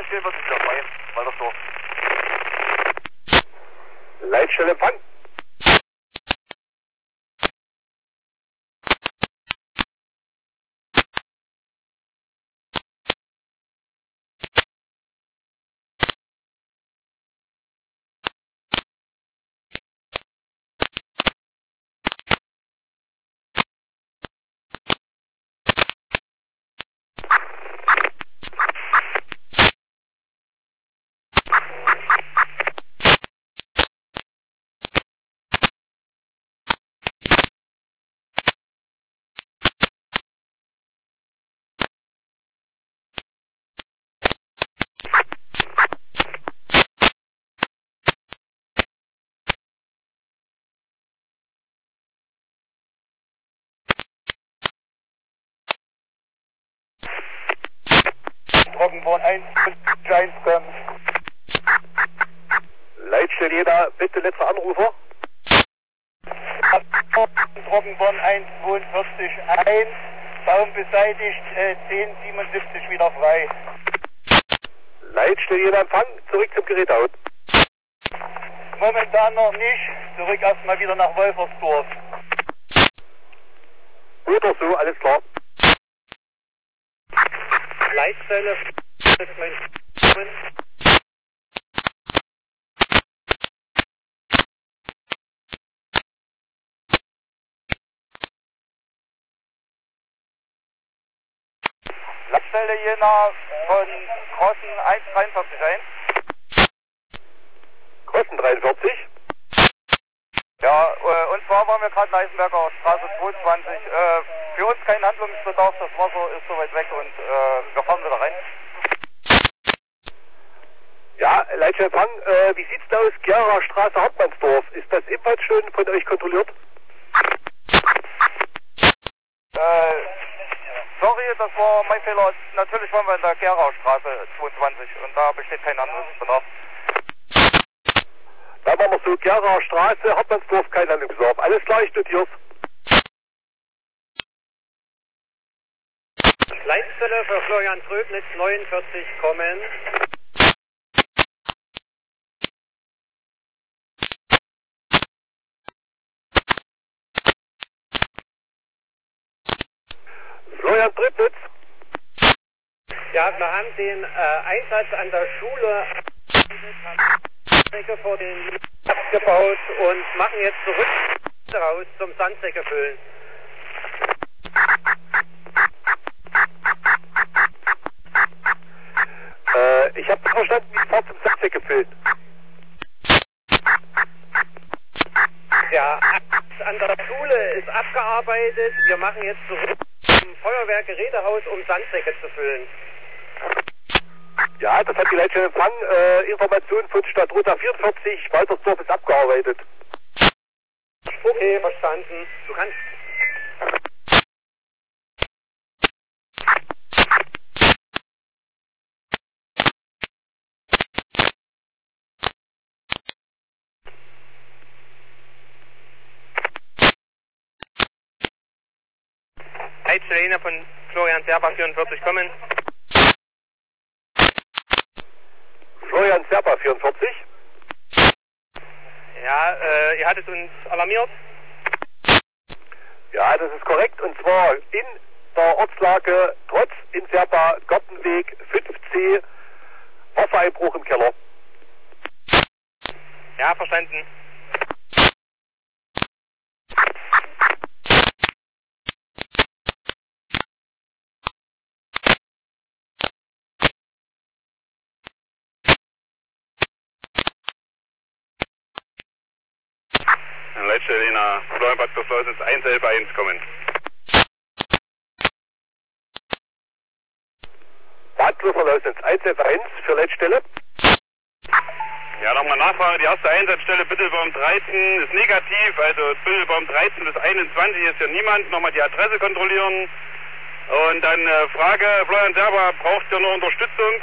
1 wird wieder frei. Waltersdorf. Leitstelle Empfang. Trockenborn 1, 1 kommt. Leitstelle Jena, bitte letzter Anrufer. Trockenborn 1, 42, 1. Baum beseitigt, 1077 wieder frei. Leitstelle Jena Empfang, zurück zum Gerätehaus. Momentan noch nicht. Zurück erstmal wieder nach Wolfersdorf. Oder so, alles klar. Leitstelle. Leitstelle Jena von Grossen 143 Kosten 43. Ja, und zwar waren wir gerade in Eisenberger Straße 22. Für uns kein Handlungsbedarf, das Wasser ist soweit weg und wir fahren wieder rein. Ja, Leitstelle Empfang, wie sieht's da aus? Gera Straße, Hauptmannsdorf. Ist das ebenfalls schon von euch kontrolliert? Sorry, das war mein Fehler. Natürlich waren wir in der Gerauer Straße 22 und da besteht kein Handlungsbedarf. Da machen wir so, Gera Straße, Hauptmannsdorf, kein Handlungsbedarf. Alles klar, ich notier's. Leitstelle für Florian Tröbnitz 49 kommen. Florian Tröbnitz. Ja, wir haben den Einsatz an der Schule vor den abgebaut und machen jetzt zurück raus zum Sandsäcke füllen. Ich habe verstanden, wie Fahrt zum Sandsäcke füllen. Ja, an der Schule ist abgearbeitet. Wir machen jetzt zurück zum Feuerwehrgerätehaus, um Sandsäcke zu füllen. Ja, das hat die Leitstelle Empfang. Information von Stadtrota 44, Waltersdorf ist abgearbeitet. Okay, verstanden. Du kannst... Leitstelle Jena von Florian Serba 44 kommen. Florian Serba 44. Ja, ihr hattet uns alarmiert. Ja, das ist korrekt. Und zwar in der Ortslage Trotz in Serba, Gartenweg 5C, Wassereinbruch im Keller. Ja, verstanden. Leitstelle Jena, Florian Bad Lausitz 111 kommen. Bad Lausitz 111 für Leitstelle. Ja, nochmal Nachfrage. Die erste Einsatzstelle Bittelbaum 13 ist negativ, also Bittelbaum 13 bis 21 ist ja niemand. Nochmal die Adresse kontrollieren. Und dann Frage, Florian Serba, braucht ihr noch Unterstützung?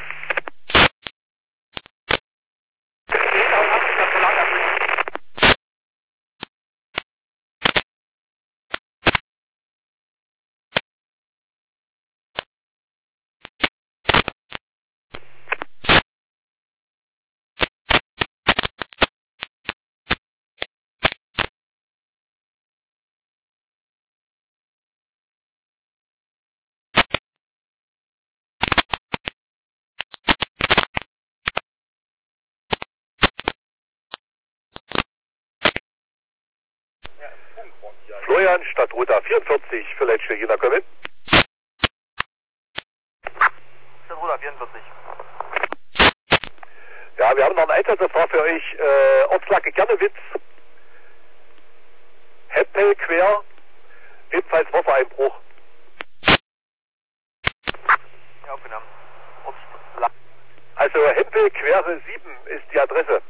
Florian, Stadtruta 44 für Leitstelle Jena kommen. Stadtruta 44. Ja, wir haben noch einen Einsatz, das war für euch Ortslage Gernewitz, Hempel quer, ebenfalls Wassereinbruch. Ja, aufgenommen. Also Hempel Quere 7 ist die Adresse.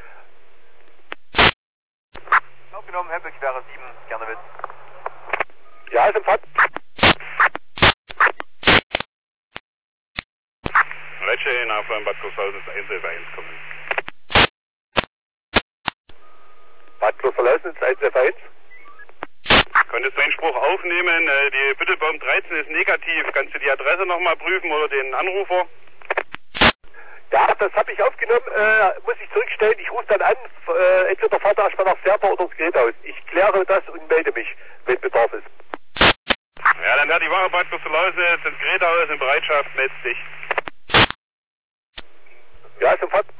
Aufgenommen, Hempel Quere 7, Gernewitz. Ja, ist empfangen. Leitstelle Jena von Bad Großhausen ist 111 kommen. Bad Großhausen ist 111. Könntest du den Spruch aufnehmen, die Büttelbaum 13 ist negativ. Kannst du die Adresse nochmal prüfen oder den Anrufer? Ja, das habe ich aufgenommen, muss ich zurückstellen. Ich rufe dann an, entweder fahrt er erstmal nach Serpa oder ins Gerät aus. Ich kläre das und melde mich, wenn Bedarf ist. Ja, dann wäre die Wache Bad Großhausen ins Gerätehaus in Bereitschaft, meldest dich. Ja, ist empfangen.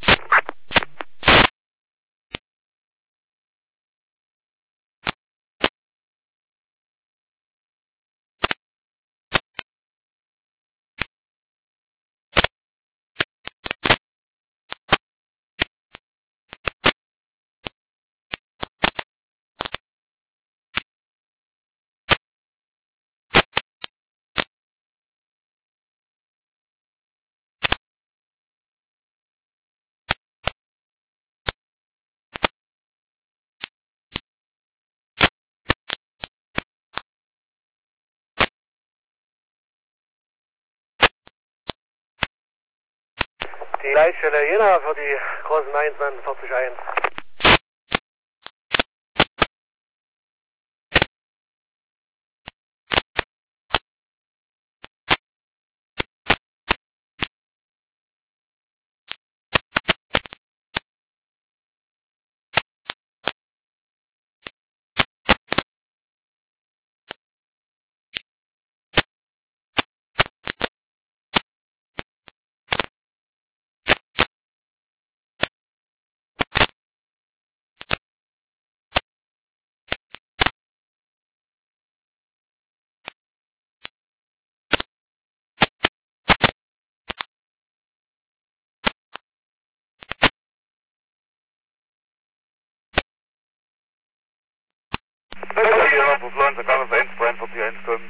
Die Leitstelle Jena für die großen 141. Jena von Florian, Ganglöf 1, 43, 1 kommen.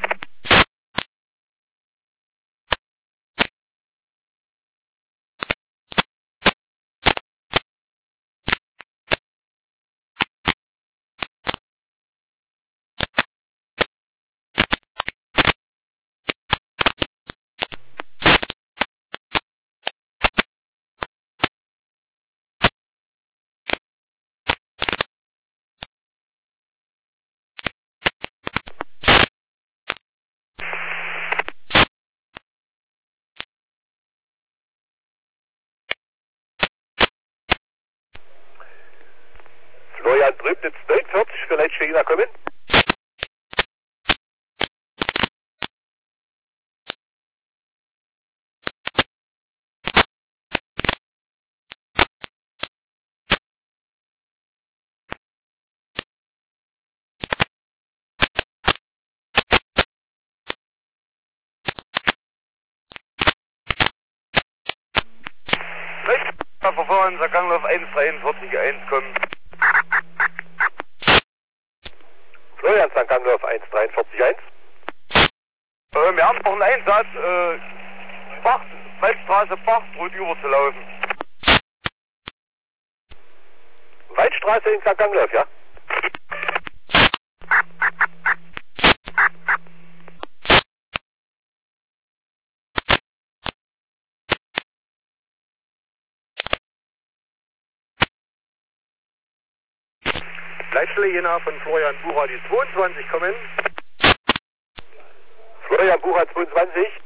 Florian Drübnitz 49 für Leitstelle Jena kommen. Verfahren, Ganglöf 1, 43, 1 kommen. Florian St. Ganglöf 1, 43, 1. Wir haben noch einen Einsatz, Waldstraße, Bachbrut überzulaufen. Waldstraße in St. Ganglöf, ja? Leitstelle Jena von Florian Bucher, die 22 kommen. Florian Bucher 22.